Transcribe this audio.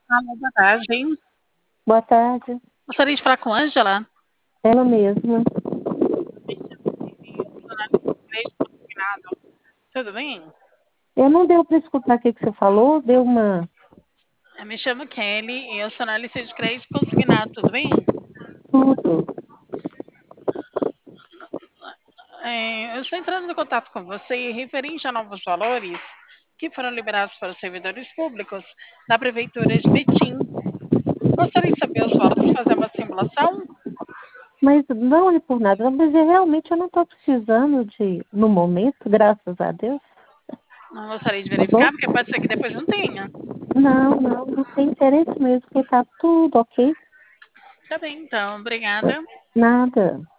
Alô, boa tarde. Boa tarde, Gostaria de falar com a Ângela. ela mesma. Tudo bem? Eu não deu para escutar o que você falou, deu uma. Eu me chamo Kelly e eu sou analista de crédito consignado, tudo bem? Tudo. Eu estou entrando em contato com você referente a novos valores que foram liberados para os servidores públicos da Prefeitura de Betim. Gostaria de saber os valores, fazer uma simulação? Mas não é por nada, mas realmente eu não estou precisando no momento, graças a Deus. Não gostaria de Tá bom? verificar, porque pode ser que depois não tenha. Não tem interesse mesmo, porque tá tudo ok. Tá bem, então, obrigada. Nada.